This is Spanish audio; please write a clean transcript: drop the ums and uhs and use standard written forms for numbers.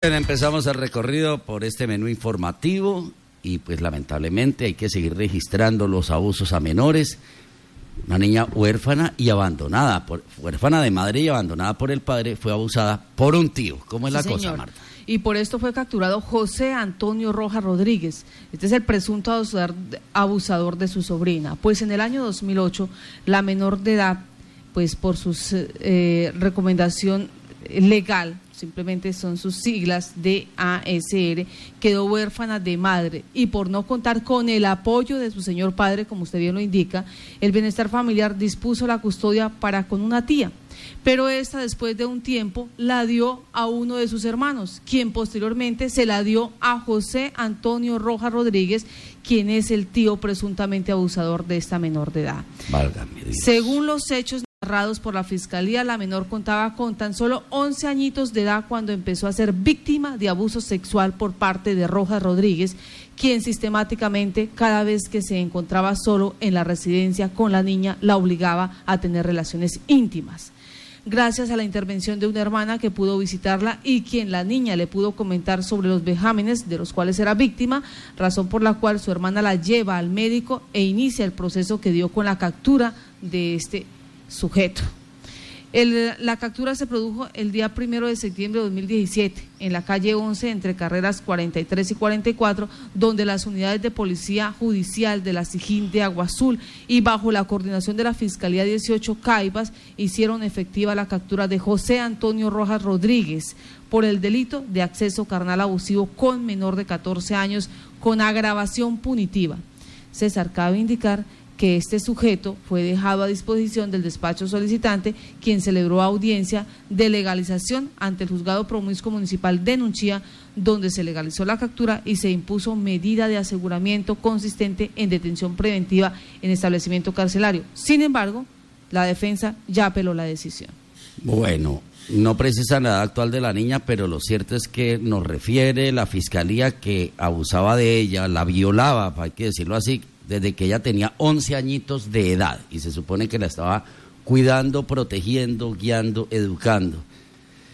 Bien, empezamos el recorrido por este menú informativo y pues lamentablemente hay que seguir registrando los abusos a menores. Una niña huérfana y abandonada, huérfana de madre y abandonada por el padre, fue abusada por un tío. ¿Cómo es la cosa, Marta? Y por esto fue capturado José Antonio Rojas Rodríguez. Este es el presunto abusador de su sobrina. Pues en el año 2008, la menor de edad, pues por su recomendación legal, simplemente son sus siglas de ASR, quedó huérfana de madre y por no contar con el apoyo de su señor padre, como usted bien lo indica, el bienestar familiar dispuso la custodia para con una tía, pero esta después de un tiempo la dio a uno de sus hermanos, quien posteriormente se la dio a José Antonio Rojas Rodríguez, quien es el tío presuntamente abusador de esta menor de edad. Válgame Dios. Según los hechos narrados por la Fiscalía, la menor contaba con tan solo 11 añitos de edad cuando empezó a ser víctima de abuso sexual por parte de Rojas Rodríguez, quien sistemáticamente, cada vez que se encontraba solo en la residencia con la niña, la obligaba a tener relaciones íntimas. Gracias a la intervención de una hermana que pudo visitarla y quien la niña le pudo comentar sobre los vejámenes de los cuales era víctima, razón por la cual su hermana la lleva al médico e inicia el proceso que dio con la captura de este sujeto. La captura se produjo el día 1 de septiembre de 2017 en la calle 11 entre carreras 43 y 44, donde las unidades de policía judicial de la SIJIN de Agua Azul y bajo la coordinación de la Fiscalía 18 Caibas hicieron efectiva la captura de José Antonio Rojas Rodríguez por el delito de acceso carnal abusivo con menor de 14 años con agravación punitiva. César, cabe indicar que este sujeto fue dejado a disposición del despacho solicitante, quien celebró audiencia de legalización ante el Juzgado Promiscuo Municipal de Nunchía, donde se legalizó la captura y se impuso medida de aseguramiento consistente en detención preventiva en establecimiento carcelario. Sin embargo, la defensa ya apeló la decisión. Bueno, no precisa la edad actual de la niña, pero lo cierto es que nos refiere la Fiscalía que abusaba de ella, la violaba, hay que decirlo así, desde que ella tenía 11 añitos de edad y se supone que la estaba cuidando, protegiendo, guiando, educando.